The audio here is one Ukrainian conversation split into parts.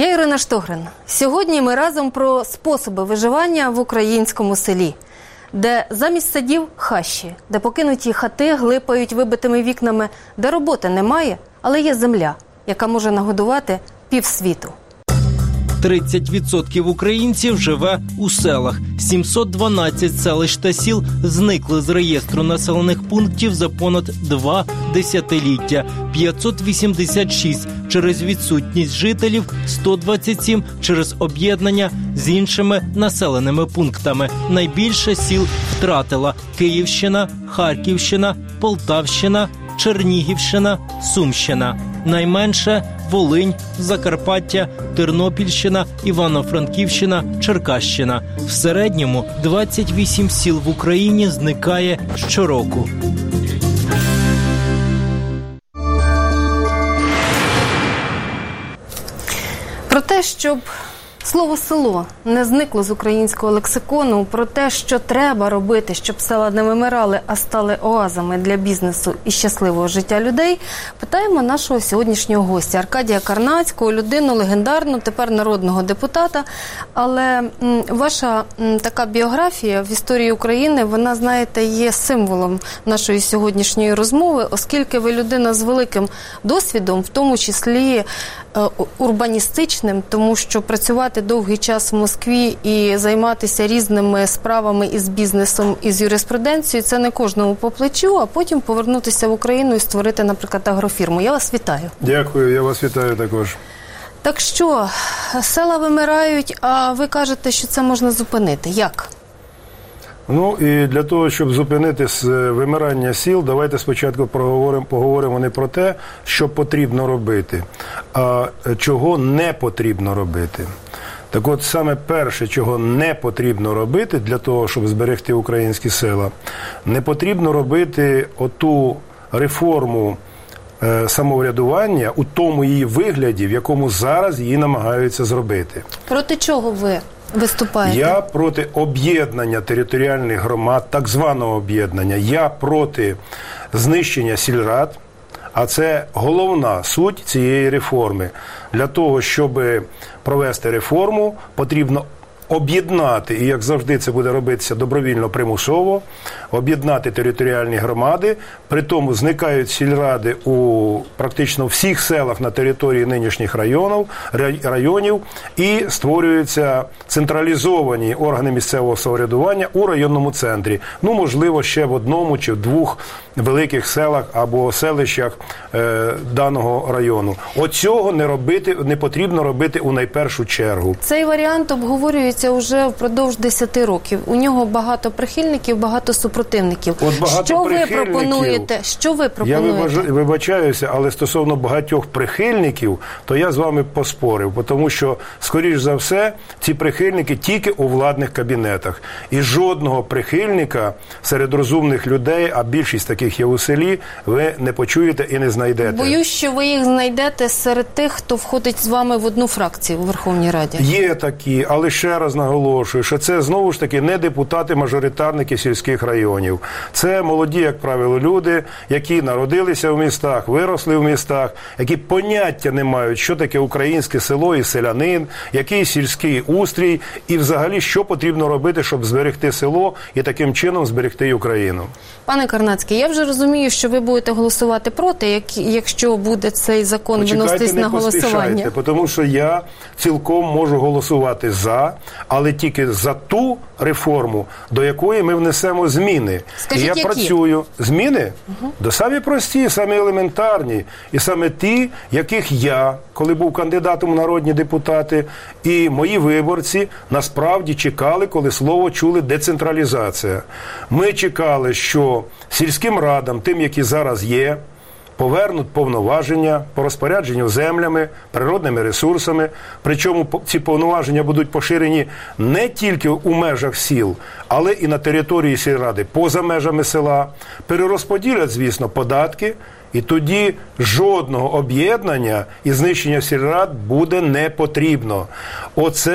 Я Ірина Штогрин. Сьогодні ми разом про способи виживання в українському селі, де замість садів – хащі, де покинуті хати глипають вибитими вікнами, де роботи немає, але є земля, яка може нагодувати півсвіту. 30% українців живе у селах. 712 селищ та сіл зникли з реєстру населених пунктів за понад 2 десятиліття. 586 через відсутність жителів, 127 через об'єднання з іншими населеними пунктами. Найбільше сіл втратила Київщина, Харківщина, Полтавщина, Чернігівщина, Сумщина. Найменше – Волинь, Закарпаття, Тернопільщина, Івано-Франківщина, Черкащина. В середньому 28 сіл в Україні зникає щороку. Про те, щоб слово «село» не зникло з українського лексикону, про те, що треба робити, щоб села не вимирали, а стали оазами для бізнесу і щасливого життя людей, питаємо нашого сьогоднішнього гостя Аркадія Карнацького, людину легендарну, тепер народного депутата. Але ваша така біографія в історії України, вона, знаєте, є символом нашої сьогоднішньої розмови, оскільки ви людина з великим досвідом, в тому числі урбаністичним, тому що працювати довгий час в Москві і займатися різними справами із бізнесом, із юриспруденцією, це не кожному по плечу, а потім повернутися в Україну і створити, наприклад, агрофірму. Я вас вітаю. Дякую, я вас вітаю також. Так що, села вимирають, а ви кажете, що це можна зупинити. Як? Ну, і для того, щоб зупинити вимирання сіл, давайте спочатку поговоримо не про те, що потрібно робити, а чого не потрібно робити. Так от, саме перше, чого не потрібно робити для того, щоб зберегти українські села, не потрібно робити оту реформу самоврядування у тому її вигляді, в якому зараз її намагаються зробити. Проти чого ви виступаєте? Я проти об'єднання територіальних громад, так званого об'єднання. Я проти знищення сільрад, а це головна суть цієї реформи. Для того, щоб провести реформу, потрібно об'єднати, і як завжди це буде робитися добровільно, примусово, об'єднати територіальні громади, при тому зникають сільради у практично всіх селах на території нинішніх районів і створюються централізовані органи місцевого самоврядування у районному центрі. Ну, можливо, ще в одному чи в двох великих селах або селищах даного району. Оцього не потрібно робити у найпершу чергу. Цей варіант обговорюється вже впродовж 10 років. У нього багато прихильників, багато супротивників. Що ви пропонуєте? Я вибачаюся, але стосовно багатьох прихильників, то я з вами поспорив, тому що, скоріш за все, ці прихильники тільки у владних кабінетах. І жодного прихильника серед розумних людей, а більшість таких є у селі, ви не почуєте і не знайдете. Боюсь, що ви їх знайдете серед тих, хто входить з вами в одну фракцію у Верховній Раді. Є такі, але ще раз наголошую, що це знову ж таки не депутати-мажоритарники сільських районів. Це молоді, як правило, люди, які народилися в містах, виросли в містах, які поняття не мають, що таке українське село і селянин, який сільський устрій і взагалі, що потрібно робити, щоб зберегти село і таким чином зберегти Україну. Пане Карнацький, я вже розумію, що ви будете голосувати проти, якщо буде цей закон виноситись на голосування. Тому що я цілком можу голосувати за, але тільки за ту реформу, до якої ми внесемо зміни. Скажіть, і я працюю. Зміни? До самі прості, самі елементарні. І саме ті, яких я, коли був кандидатом у народні депутати, і мої виборці насправді чекали, коли слово чули децентралізація. Ми чекали, що сільським радам, тим, які зараз є, повернуть повноваження по розпорядженню землями, природними ресурсами. Причому ці повноваження будуть поширені не тільки у межах сіл, але і на території сільради поза межами села. Перерозподілять, звісно, податки, і тоді жодного об'єднання і знищення сільрад буде не потрібно. Оце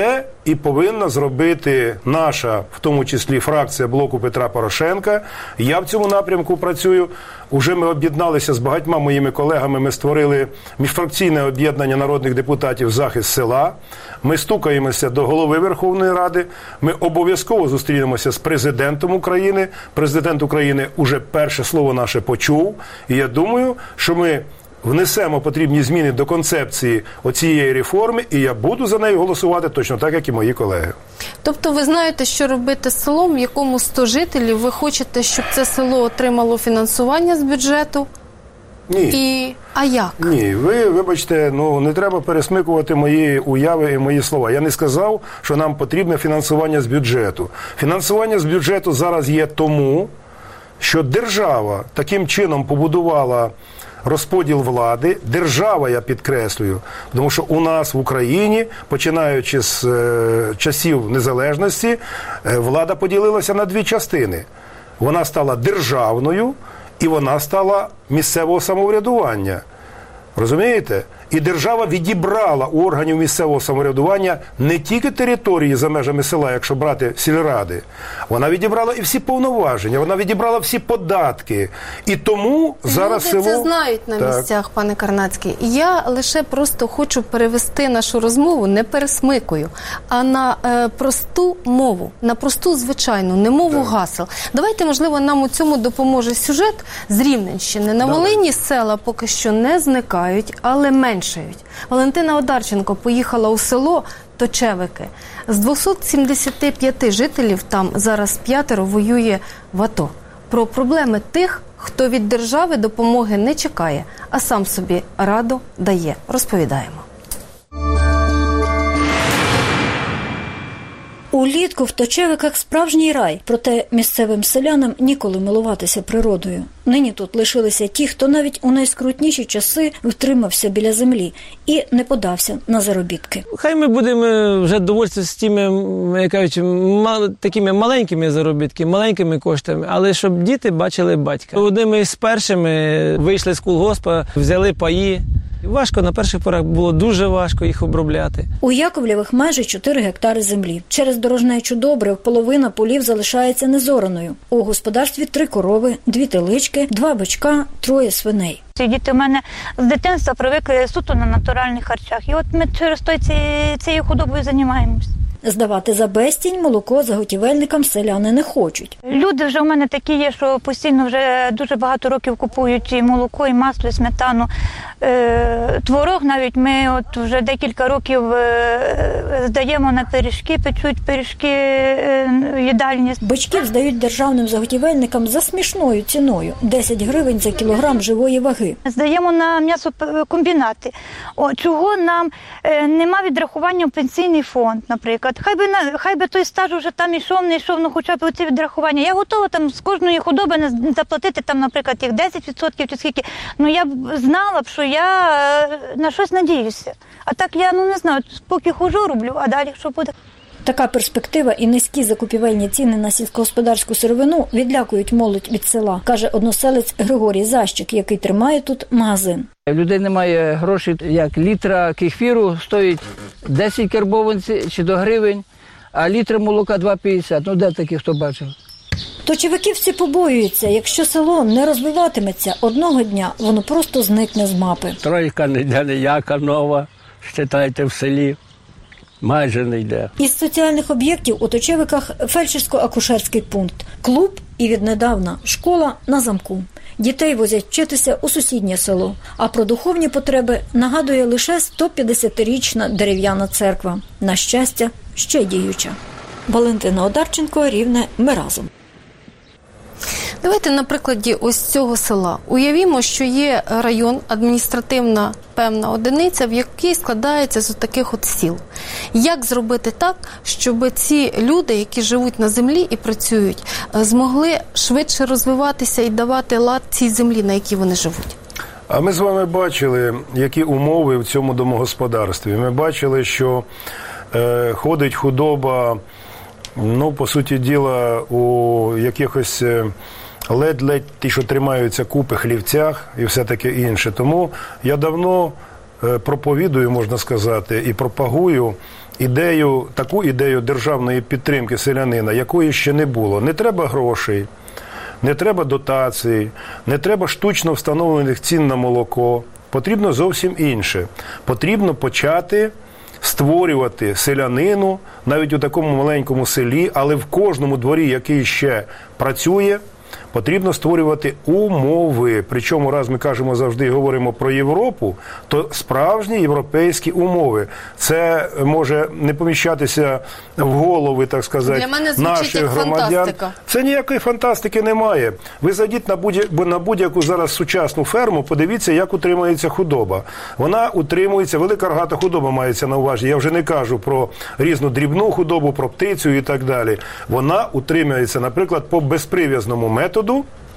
і повинна зробити наша, в тому числі фракція блоку Петра Порошенка. Я в цьому напрямку працюю. Уже ми об'єдналися з багатьма моїми колегами, ми створили міжфракційне об'єднання народних депутатів «Захист села». Ми стукаємося до голови Верховної Ради, ми обов'язково зустрінемося з президентом України. Президент України уже перше слово наше почув, і я думаю, що ми внесемо потрібні зміни до концепції оцієї реформи, і я буду за нею голосувати точно так, як і мої колеги. Тобто ви знаєте, що робити з селом, в якому 100 жителів, ви хочете, щоб це село отримало фінансування з бюджету? Ні. А як? Ні, вибачте, не треба пересмикувати мої уяви і мої слова. Я не сказав, що нам потрібне фінансування з бюджету. Фінансування з бюджету зараз є тому, що держава таким чином побудувала розподіл влади. Держава, я підкреслюю, тому що у нас в Україні, починаючи з часів незалежності, влада поділилася на дві частини. Вона стала державною і вона стала місцевого самоврядування. Розумієте? І держава відібрала у органів місцевого самоврядування не тільки території за межами села, якщо брати сільради. Вона відібрала і всі повноваження, вона відібрала всі податки. І тому зараз село... Люди це знають на місцях, пане Карнацький. Я лише просто хочу перевести нашу розмову, не пересмикую, а на просту мову, на просту звичайну, не мову гасел. Давайте, можливо, нам у цьому допоможе сюжет з Рівненщини. На Волині села поки що не зникають, але меншають. Валентина Одарченко поїхала у село Точевики. З 275 жителів там зараз 5 воює в АТО. Про проблеми тих, хто від держави допомоги не чекає, а сам собі раду дає. Розповідаємо. Улітку в Точевиках справжній рай, проте місцевим селянам ніколи милуватися природою. Нині тут лишилися ті, хто навіть у найскрутніші часи втримався біля землі і не подався на заробітки. Хай ми будемо вже довольствуватися з тими, як кажуть, такими маленькими заробітками, маленькими коштами, але щоб діти бачили батька. Одними з першими вийшли з колгоспа, взяли паї. Важко, на перших порах було дуже важко їх обробляти. У Яковлєвих майже 4 гектари землі. Через дорожнечу добрив половина полів залишається незораною. У господарстві 3 корови, 2 телички, 2 бичка, 3 свиней. Ці діти у мене з дитинства привикли суто на натуральних харчах. І от ми через цією худобою займаємося. Здавати за безцінь молоко заготівельникам селяни не хочуть. Люди вже у мене такі є, що постійно вже дуже багато років купують і молоко, і масло, і сметану. Творог навіть ми от вже декілька років здаємо на пиріжки, печуть пиріжки їдальні. Бичків здають державним заготівельникам за смішною ціною – 10 гривень за кілограм живої ваги. Здаємо на м'ясокомбінати. Чого нам нема відрахування в пенсійний фонд, наприклад. Хай би той стаж вже там ішов, не йшов, ну хоча б оці відрахування. Я готова там з кожної худоби заплатити там, наприклад, їх 10% чи скільки. Ну я б знала б, що я на щось надіюся. А так я, не знаю, поки хожу, роблю, а далі що буде? Така перспектива і низькі закупівельні ціни на сільськогосподарську сировину відлякують молодь від села, каже односелець Григорій Защик, який тримає тут магазин. У людей немає грошей, як літра кефіру стоїть 10 карбованців чи до гривень, а літра молока 2,50. Де такі, хто бачив? Точевиківці побоюються, якщо село не розвиватиметься, одного дня воно просто зникне з мапи. Тройка не йде ніяка нова, считайте, в селі. Майже не йде. Із соціальних об'єктів у Точевиках фельдшерсько-акушерський пункт, клуб і віднедавна школа на замку. Дітей возять вчитися у сусіднє село, а про духовні потреби нагадує лише 150-річна дерев'яна церква. На щастя, ще діюча. Валентина Одарченко, Рівне, ми разом. Давайте на прикладі ось цього села. Уявімо, що є район, адміністративна певна одиниця, в якій складається з таких от сіл. Як зробити так, щоб ці люди, які живуть на землі і працюють, змогли швидше розвиватися і давати лад цій землі, на якій вони живуть? А ми з вами бачили, які умови в цьому домогосподарстві. Ми бачили, що ходить худоба, по суті діла, у якихось ледь-ледь ті, що тримаються купи, хлівцях і все таке інше. Тому я давно проповідую, можна сказати, і пропагую таку ідею державної підтримки селянина, якої ще не було. Не треба грошей, не треба дотацій, не треба штучно встановлених цін на молоко. Потрібно зовсім інше. Потрібно почати створювати селянину, навіть у такому маленькому селі, але в кожному дворі, який ще працює, потрібно створювати умови. Причому, раз ми кажемо завжди і говоримо про Європу, то справжні європейські умови. Це може не поміщатися в голови, так сказати, наших громадян. Фантастика. Це ніякої фантастики немає. Ви зайдіть на будь-яку зараз сучасну ферму, подивіться, як утримується худоба. Вона утримується, велика рогата худоба мається на увазі. Я вже не кажу про різну дрібну худобу, про птицю і так далі. Вона утримується, наприклад, по безприв'язному методу.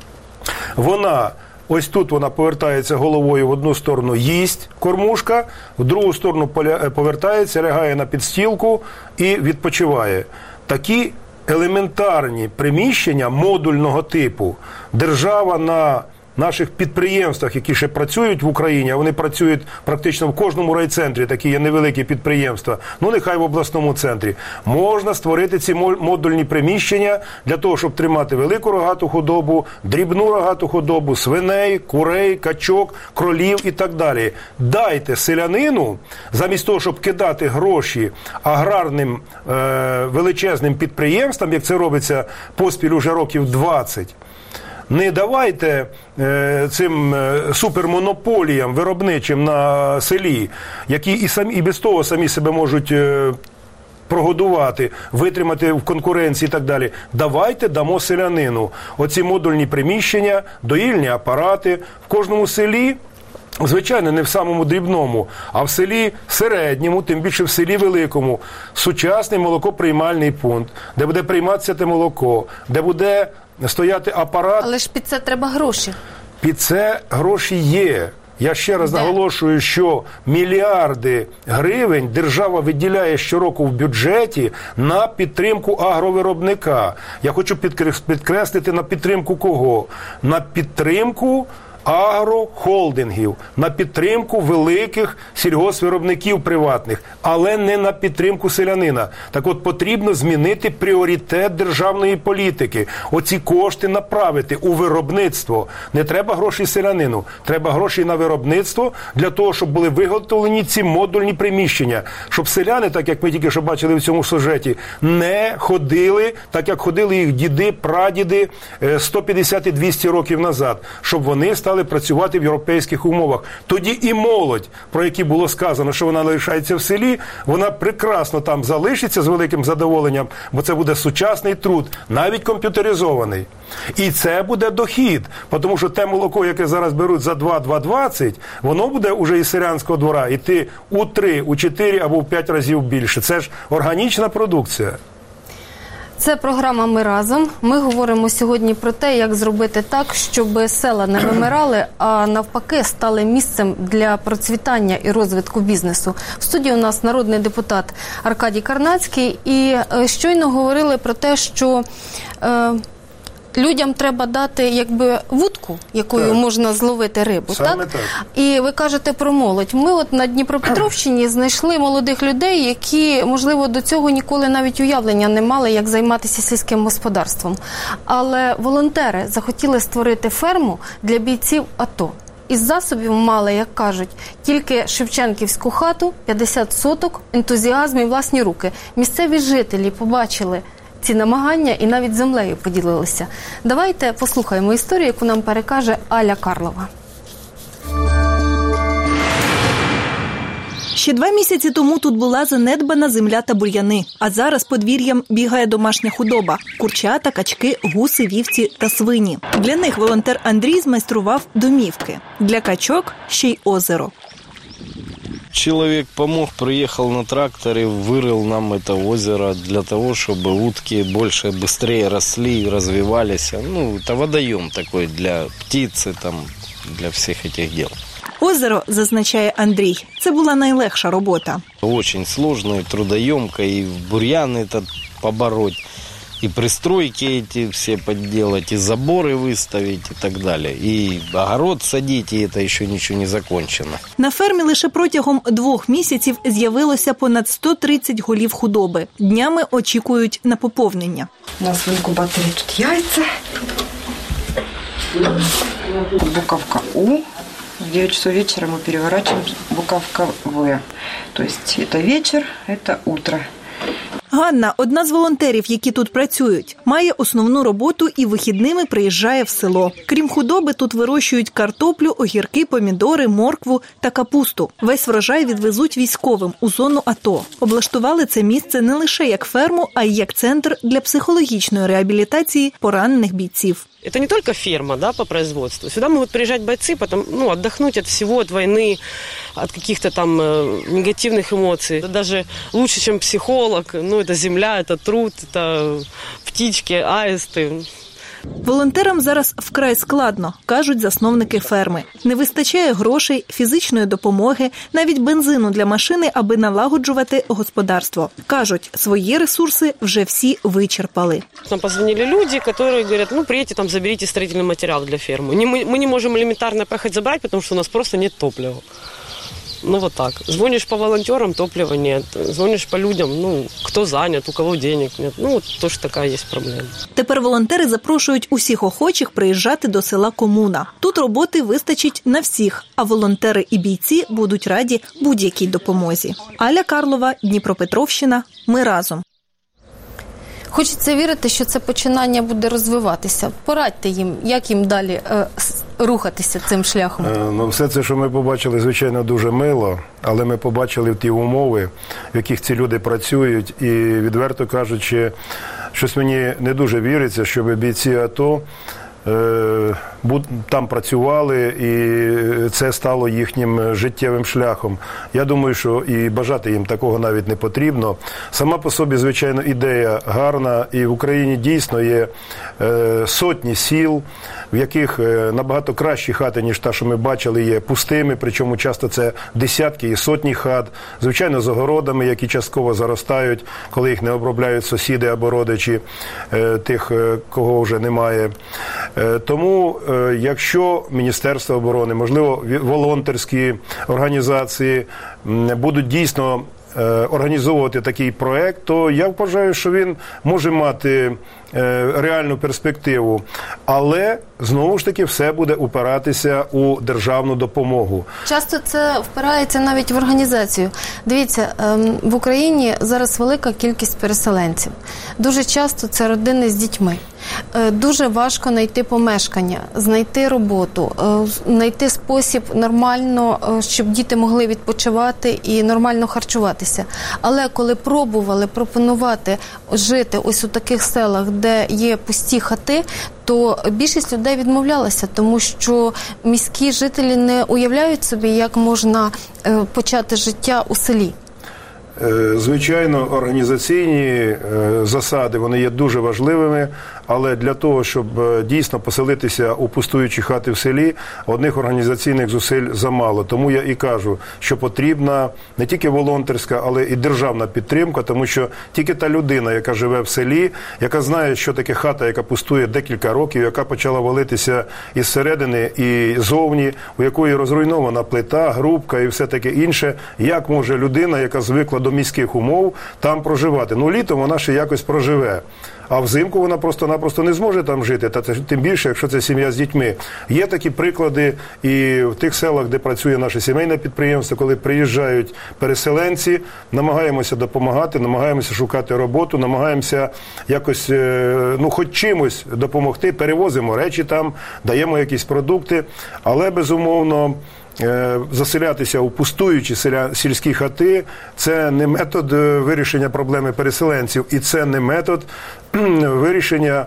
Ось тут вона повертається головою в одну сторону, їсть кормушка, в другу сторону повертається, лягає на підстілку і відпочиває. Такі елементарні приміщення модульного типу держава на наших підприємствах, які ще працюють в Україні, а вони працюють практично в кожному райцентрі, такі є невеликі підприємства, нехай в обласному центрі, можна створити ці модульні приміщення для того, щоб тримати велику рогату худобу, дрібну рогату худобу, свиней, курей, качок, кролів і так далі. Дайте селянину, замість того, щоб кидати гроші аграрним величезним підприємствам, як це робиться поспіль уже років 20, не давайте цим супермонополіям виробничим на селі, які і без того самі себе можуть прогодувати, витримати в конкуренції і так далі. Давайте дамо селянину оці модульні приміщення, доїльні апарати в кожному селі. Звичайно, не в самому дрібному, а в селі середньому, тим більше в селі великому, сучасний молокоприймальний пункт, де буде прийматися те молоко, де буде стояти апарат. Але ж під це треба гроші. Під це гроші є. Я ще раз наголошую, що мільярди гривень держава виділяє щороку в бюджеті на підтримку агровиробника. Я хочу підкреслити, на підтримку кого? На підтримку агрохолдингів, на підтримку великих сільгоспвиробників приватних, але не на підтримку селянина. Так от, потрібно змінити пріоритет державної політики. Оці кошти направити у виробництво. Не треба грошей селянину, треба гроші на виробництво для того, щоб були виготовлені ці модульні приміщення. Щоб селяни, так як ми тільки що бачили в цьому сюжеті, не ходили, так як ходили їх діди, прадіди 150 і 200 років назад. Щоб вони стали працювати в європейських умовах. Тоді і молодь, про які було сказано, що вона лишається в селі, вона прекрасно там залишиться з великим задоволенням, бо це буде сучасний труд, навіть комп'ютеризований. І це буде дохід, тому що те молоко, яке зараз беруть за 2,20, воно буде уже із селянського двора йти у 3, у 4 або в 5 разів більше. Це ж органічна продукція. Це програма «Ми разом». Ми говоримо сьогодні про те, як зробити так, щоб села не вимирали, а навпаки стали місцем для процвітання і розвитку бізнесу. В студії у нас народний депутат Аркадій Карнацький. І щойно говорили про те, що людям треба дати вудку, якою можна зловити рибу. Саме так? І ви кажете про молодь. Ми от на Дніпропетровщині знайшли молодих людей, які, можливо, до цього ніколи навіть уявлення не мали, як займатися сільським господарством. Але волонтери захотіли створити ферму для бійців АТО. Із засобів мали, як кажуть, тільки шевченківську хату, 50 соток, ентузіазм і власні руки. Місцеві жителі побачили ці намагання і навіть землею поділилися. Давайте послухаємо історію, яку нам перекаже Аля Карлова. Ще 2 місяці тому тут була занедбана земля та бур'яни. А зараз подвір'ям бігає домашня худоба – курчата, качки, гуси, вівці та свині. Для них волонтер Андрій змайстрував домівки. Для качок – ще й озеро. Человек помог, приехал на тракторе, вырыл нам это озеро для того, чтобы утки больше, быстрее росли и развивались. Это водоем такой для птицы, для всех этих дел. Озеро, зазначає Андрій, це була найлегша робота. Очень сложно, трудоемко, и бурьян этот побороть. и пристройки эти все подделать, и заборы выставить, и так далее. И огород садить, и это еще ничего не закончено. На фермі лише протягом 2 місяців з'явилося понад 130 голів худоби. Днями очікують на поповнення. У нас в инкубаторе тут яйца. Буковка У. В 9 часов вечера мы переворачиваем буковка В. То есть это вечер, это утро. Ганна – одна з волонтерів, які тут працюють. Має основну роботу і вихідними приїжджає в село. Крім худоби, тут вирощують картоплю, огірки, помідори, моркву та капусту. Весь врожай відвезуть військовим у зону АТО. Облаштували це місце не лише як ферму, а й як центр для психологічної реабілітації поранених бійців. Это не только ферма, да, по производству. Сюда могут приезжать бойцы, отдохнуть от всего, от войны, от каких-то там негативных эмоций. Это даже лучше, чем психолог. Это земля, это труд, это птички, аисты. Волонтерам зараз вкрай складно, кажуть засновники ферми. Не вистачає грошей, фізичної допомоги, навіть бензину для машини, аби налагоджувати господарство. Кажуть, свої ресурси вже всі вичерпали. Нам позвонили люди, які говорять, приїдьте, заберіть строїтельний матеріал для ферми. Ми не можемо елементарно поїхати забрати, тому що у нас просто немає топлива. Вот так. Звонишь по волонтерам, топлива нет. Звонишь по людям, кто занят, у кого денег нет. Тоже такая есть проблема. Тепер волонтери запрошують усіх охочих приїжджати до села Комуна. Тут роботи вистачить на всіх, а волонтери і бійці будуть раді будь-якій допомозі. Аля Карлова, Дніпропетровщина. Ми разом. Хочеться вірити, що це починання буде розвиватися. Порадьте їм, як їм далі рухатися цим шляхом. Все це, що ми побачили, звичайно, дуже мило, але ми побачили ті умови, в яких ці люди працюють, і, відверто кажучи, щось мені не дуже віриться, щоб бійці АТО там працювали, і це стало їхнім життєвим шляхом. Я думаю, що і бажати їм такого навіть не потрібно. Сама по собі, звичайно, ідея гарна, і в Україні дійсно є сотні сіл, в яких набагато кращі хати, ніж та, що ми бачили, є пустими, причому часто це десятки і сотні хат, звичайно, з огородами, які частково заростають, коли їх не обробляють сусіди або родичі тих, кого вже немає. Тому, якщо Міністерство оборони, можливо, волонтерські організації будуть дійсно організовувати такий проект, то я вважаю, що він може мати реальну перспективу. Але, знову ж таки, все буде упиратися у державну допомогу. Часто це впирається навіть в організацію. Дивіться, в Україні зараз велика кількість переселенців. Дуже часто це родини з дітьми. Дуже важко знайти помешкання, знайти роботу, знайти спосіб нормально, щоб діти могли відпочивати і нормально харчуватися. Але коли пропонувати жити ось у таких селах, де є пусті хати, то більшість людей відмовлялася, тому що міські жителі не уявляють собі, як можна почати життя у селі. Звичайно, організаційні засади, вони є дуже важливими, але для того, щоб дійсно поселитися у пустуючі хати в селі, одних організаційних зусиль замало. Тому я і кажу, що потрібна не тільки волонтерська, але і державна підтримка, тому що тільки та людина, яка живе в селі, яка знає, що таке хата, яка пустує декілька років, яка почала валитися із середини і зовні, у якої розруйнована плита, грубка і все таке інше, як може людина, яка звикла до міських умов, там проживати? Літом вона ще якось проживе. А взимку вона просто-напросто не зможе там жити, та тим більше, якщо це сім'я з дітьми. Є такі приклади і в тих селах, де працює наше сімейне підприємство, коли приїжджають переселенці, намагаємося допомагати, намагаємося шукати роботу, намагаємося якось, хоч чимось допомогти, перевозимо речі там, даємо якісь продукти, але, безумовно, заселятися у пустуючі сільські хати – це не метод вирішення проблеми переселенців, і це не метод вирішення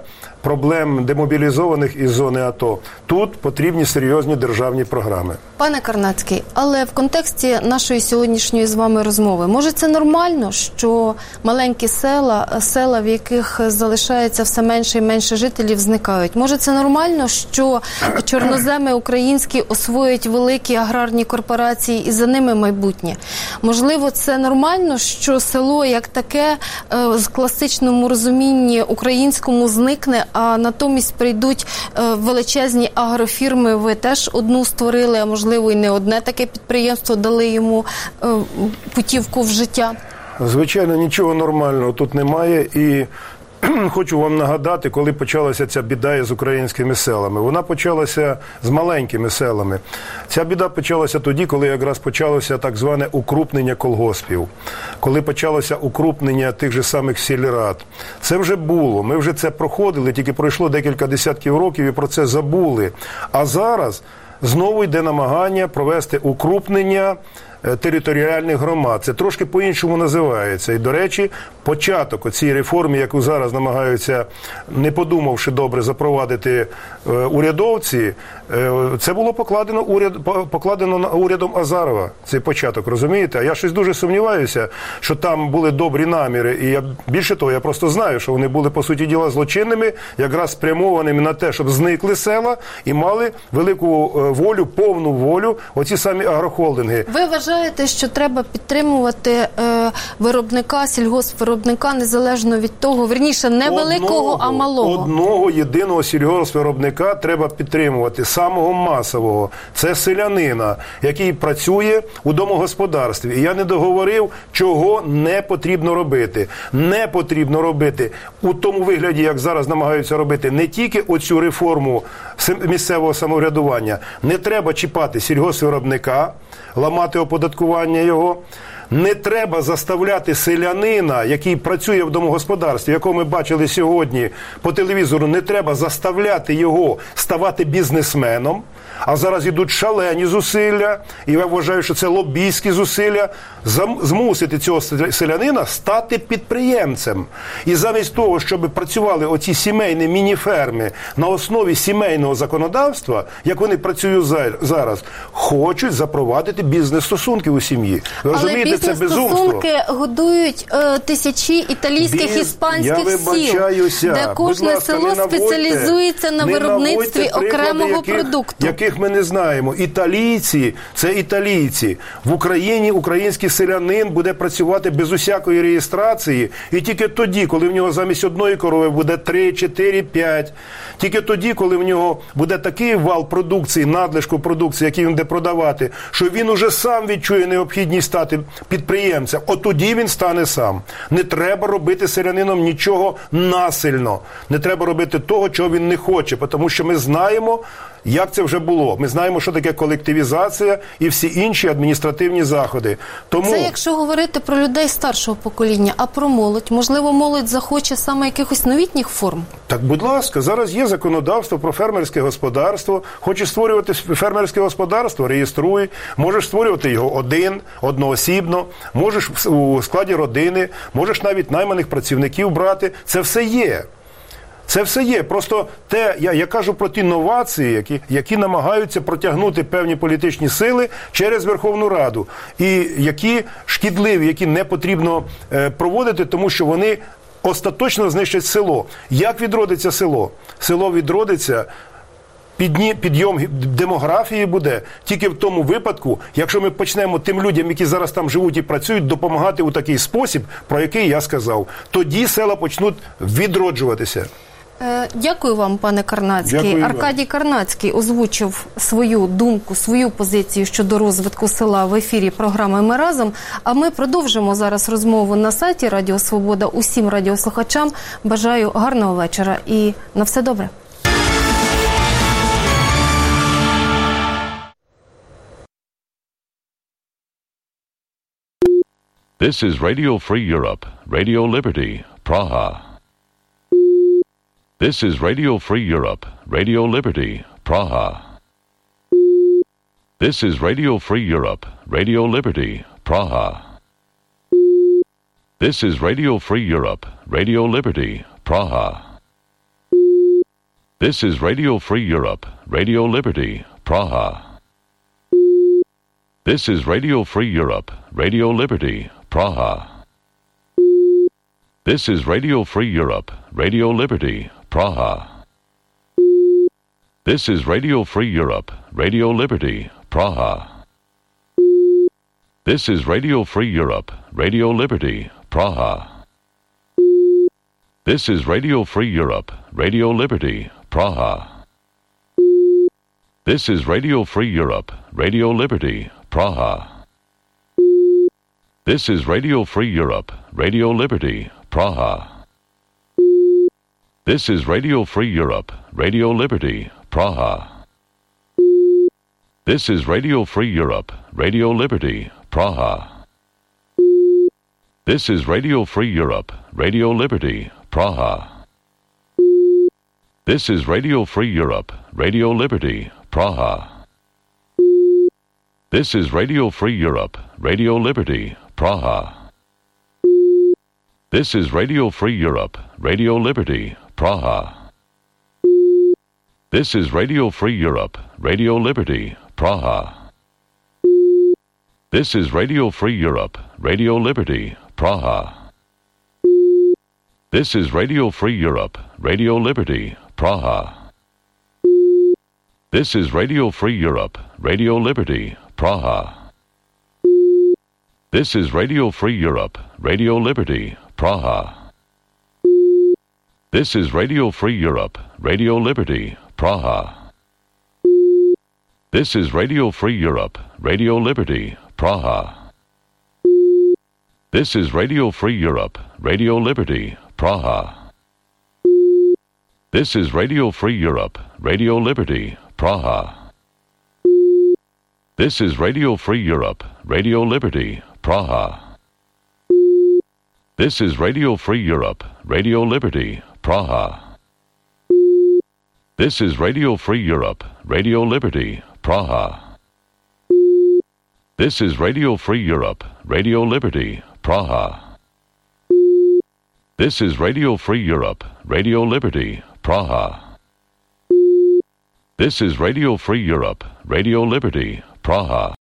проблем демобілізованих із зони АТО. Тут потрібні серйозні державні програми. Пане Карнацький, але в контексті нашої сьогоднішньої з вами розмови, може це нормально, що маленькі села, в яких залишається все менше і менше жителів, зникають? Може це нормально, що чорноземи українські освоюють великі аграрні корпорації і за ними майбутнє? Можливо, це нормально, що село як таке в класичному розумінні українському зникне, а натомість прийдуть величезні агрофірми, ви теж одну створили, а можливо і не одне таке підприємство, дали йому путівку в життя? Звичайно, нічого нормального тут немає, і хочу вам нагадати, коли почалася ця біда із українськими селами. Вона почалася з маленькими селами. Ця біда почалася тоді, коли якраз почалося так зване укрупнення колгоспів. Коли почалося укрупнення тих же самих сільрад. Це вже було, ми вже це проходили, тільки пройшло декілька десятків років і про це забули. А зараз знову йде намагання провести укрупнення територіальних громад. Це трошки по-іншому називається. І, до речі, початок оцій реформи, яку зараз намагаються, не подумавши добре, запровадити урядовці, це було покладено урядом Азарова, цей початок, розумієте? А я щось дуже сумніваюся, що там були добрі наміри. І більше того, я просто знаю, що вони були, по суті діла, злочинними, якраз спрямованими на те, щоб зникли села і мали велику волю, повну волю оці самі агрохолдинги. Ви вважаєте, що треба підтримувати виробника, сільгоспвиробника, незалежно від того, вірніше, не великого, а малого? Одного єдиного сільгоспвиробника треба підтримувати, самого масового. Це селянина, який працює у домогосподарстві. І я не договорив, чого не потрібно робити. Не потрібно робити у тому вигляді, як зараз намагаються робити, не тільки оцю реформу місцевого самоврядування. Не треба чіпати сільгоспвиробника, ламати оподаткування його. Не треба заставляти селянина, який працює в домогосподарстві, якого ми бачили сьогодні по телевізору, не треба заставляти його ставати бізнесменом. А зараз йдуть шалені зусилля, і я вважаю, що це лобійські зусилля, змусити цього селянина стати підприємцем. І замість того, щоб працювали оці сімейні мініферми на основі сімейного законодавства, як вони працюють зараз, хочуть запровадити бізнес-стосунки у сім'ї. Ви розумієте, це безумство. Але бізнес-стосунки годують тисячі італійських, іспанських сіл, де кожне село спеціалізується на виробництві окремого продукту. Яких ми не знаємо. Італійці – це італійці. В Україні український селянин буде працювати без усякої реєстрації, і тільки тоді, коли в нього замість одної корови буде 3, 4, 5, тільки тоді, коли в нього буде такий вал продукції, надлишку продукції, який він буде продавати, що він уже сам відчує необхідність стати підприємцем, от тоді він стане сам. Не треба робити селянином нічого насильно. Не треба робити того, чого він не хоче, тому що ми знаємо, як це вже було. Ми знаємо, що таке колективізація і всі інші адміністративні заходи. Тому... Це якщо говорити про людей старшого покоління, а про молодь? Можливо, молодь захоче саме якихось новітніх форм? Так, будь ласка, зараз є законодавство про фермерське господарство. Хочеш створювати фермерське господарство – реєструй. Можеш створювати його одноосібно, можеш у складі родини, можеш навіть найманих працівників брати. Це все є. Це все є. Просто я кажу про ті новації, які намагаються протягнути певні політичні сили через Верховну Раду. І які шкідливі, які не потрібно проводити, тому що вони остаточно знищать село. Як відродиться село? Село відродиться, підйом демографії буде тільки в тому випадку, якщо ми почнемо тим людям, які зараз там живуть і працюють, допомагати у такий спосіб, про який я сказав. Тоді села почнуть відроджуватися. Дякую вам, пане Карнацький. Дякую Аркадій вам. Карнацький озвучив свою думку, свою позицію щодо розвитку села в ефірі програми «Ми разом». А ми продовжимо зараз розмову на сайті Радіо Свобода. Усім радіослухачам бажаю гарного вечора і на все добре. This is Radio Free Europe, Radio Liberty, Praha. This is Radio Free Europe, Radio Liberty, Praha. This is Radio Free Europe, Radio Liberty, Praha. This is Radio Free Europe, Radio Liberty, Praha. This is Radio Free Europe, Radio Liberty, Praha. This is Radio Free Europe, Radio Liberty, Praha. This is Radio Free Europe, Radio Liberty, Praha. This is Radio Free Europe, Radio Liberty, Praha. This is Radio Free Europe, Radio Liberty, Praha. This is Radio Free Europe, Radio Liberty, Praha. This is Radio Free Europe, Radio Liberty, Praha. This is Radio Free Europe, Radio Liberty, Praha. This is Radio Free Europe, Radio Liberty, Praha. This is Radio Free Europe, Radio Liberty, Praha. This is Radio Free Europe, Radio Liberty, Praha. This is Radio Free Europe, Radio Liberty, Praha. This is Radio Free Europe, Radio Liberty, Praha. This is Radio Free Europe, Radio Liberty, Praha. This is Radio Free Europe, Radio Liberty, Praha. This is Radio Free Europe, Radio Liberty, Praha. This is Radio Free Europe, Radio Liberty, Praha. This is Radio Free Europe, Radio Liberty, Praha. This is Radio Free Europe, Radio Liberty, Praha. This is Radio Free Europe, Radio Liberty, Praha. This is Radio Free Europe, Radio Liberty, Praha. This is Radio Free Europe, Radio Liberty, Praha. This is Radio Free Europe, Radio Liberty, Praha. This is Radio Free Europe, Radio Liberty, Praha. This is Radio Free Europe, Radio Liberty, Praha. This is Radio Free Europe, Radio Liberty, Praha. This is Radio Free Europe, Radio Liberty, Praha. This is Radio Free Europe, Radio Liberty, Praha. This is Radio Free Europe, Radio Liberty, Praha.